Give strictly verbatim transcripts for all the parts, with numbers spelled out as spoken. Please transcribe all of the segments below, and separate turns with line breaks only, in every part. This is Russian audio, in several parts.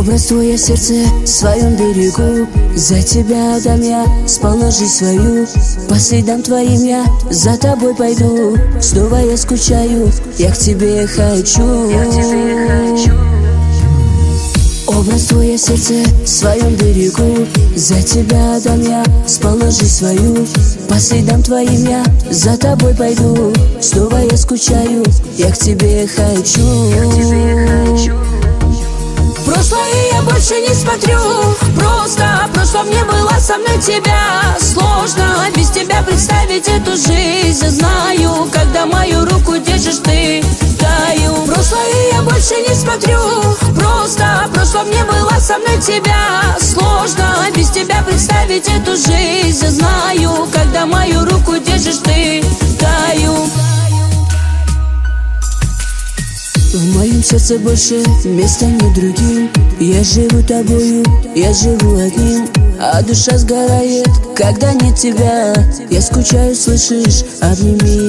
Образ твой я в сердце своем берегу. За тебя отдам я сполна жизнь свою. По следам твоим я за тобой пойду. Снова я скучаю, я к тебе хочу. Образ твой я в сердце своем берегу. За тебя отдам я сполна жизнь свою. По следам твоим я за тобой пойду. Снова я скучаю, я к тебе хочу. Прошлое я больше не смотрю. Просто прошло мне было со мной тебя. Сложно без тебя представить эту жизнь. Я знаю, когда мою руку держишь ты, таю. Прошлое я больше не смотрю. Просто прошло мне было со мной тебя. Сложно без тебя представить эту жизнь. Я знаю, когда мою руку держишь ты, таю. В моем сердце больше места нет другим. Я живу тобою, я живу одним. А душа сгорает, когда нет тебя. Я скучаю, слышишь, обними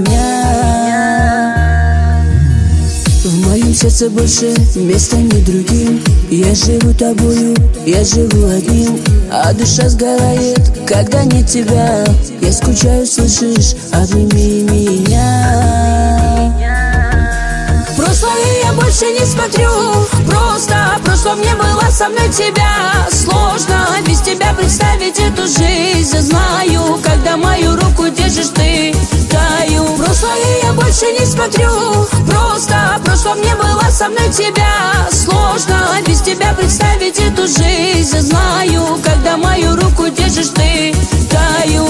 меня. В моем сердце больше места нет другим. Я живу тобою, я живу одним. А душа сгорает, когда нет тебя. Я скучаю, слышишь, обними меня. Прошлое я больше не смотрю. Просто прошло мне было со мной тебя. Сложно без тебя представить эту жизнь. Я знаю, когда мою руку держишь ты, таю. Прошлое я больше не смотрю. Просто прошло мне было со мной тебя. Сложно без тебя представить эту жизнь. Я знаю, когда мою руку держишь ты, таю.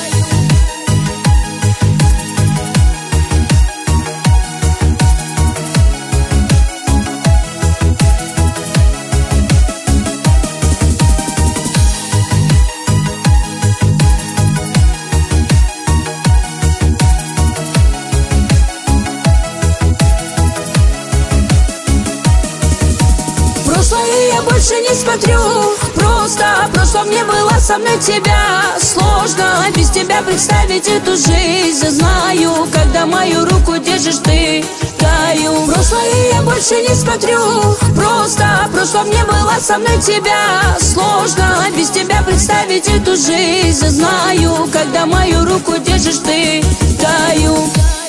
Прошлое я больше не смотрю. Просто прошло мне было со мной тебя. Сложно без тебя представить эту жизнь. Я знаю, когда мою руку держишь ты, таю. Прошлое я больше не смотрю. Просто прошло мне было со мной тебя. Сложно без тебя представить эту жизнь. Я знаю, когда мою руку держишь ты, таю.